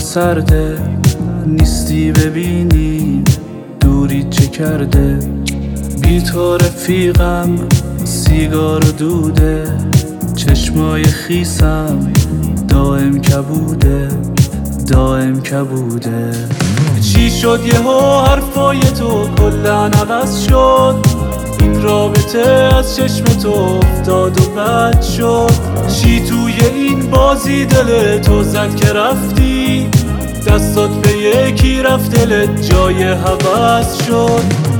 سرده، نیستی ببینی دوری چه کرده. بی تو رفیقم سیگار و دوده، چشمای خیسم دائم کبوده، دائم کبوده. چی شد یهو حرفای تو کلن عوض شد، این رابطه از چشم تو افتاد و بد شد. چی توی این بازی دل تو زد که رفتی، دستات به یکی رفت دلت جای هوس شد.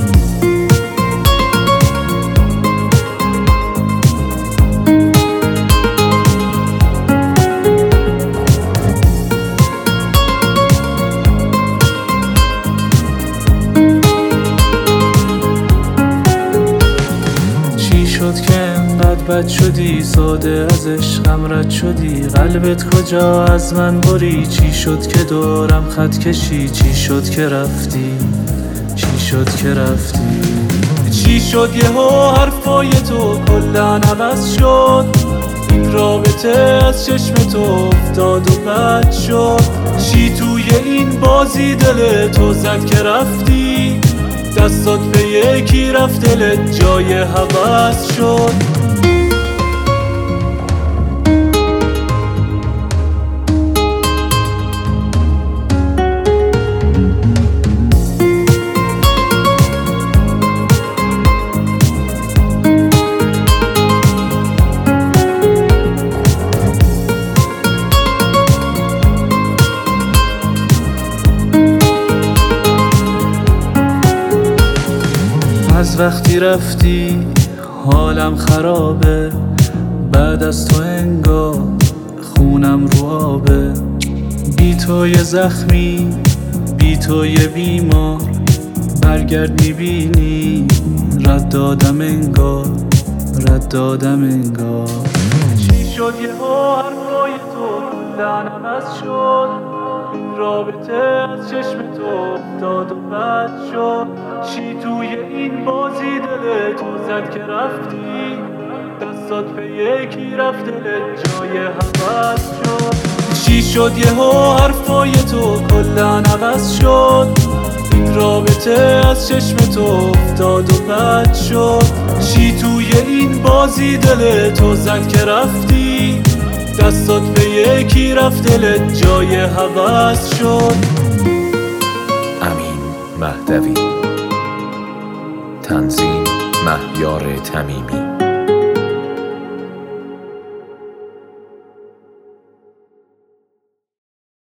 شد که انقدر بد شدی، ساده از عشقم رد شدی. قلبت کجا از من بری، چی شد که دورم خط کشی. چی شد که رفتی، چی شد که رفتی. چی شد یهو حرفای تو کلن عوض شد، این رابطه از چشم تو افتاد و بد شد. چی توی این بازی دل تو زد که رفتی، دستات به یکی رفت دلت جای هوس شد. از وقتی رفتی حالم خرابه، بعد از تو انگار خونم رو آبه. بی تو یه زخمی، بی تو یه بیمار، برگرد میبینی رد دادم انگار، رد دادم انگار. چی شد یهو حرفای تو کلن عوض شد، رابطه از چشم تو افتاد و بد شد. چی توی این بازی دل تو زد که رفتی، دستات به یکی رفت دلت جای هوس شد. چی شد یهو حرفای تو کلن عوض شد، این رابطه از چشم تو افتاد و بد شد. چی توی این بازی دل تو زد که رفتی، دستات به یکی رفت دلت جای هوس شد. امین مهدوی، تنظیم مهیار تمیمی.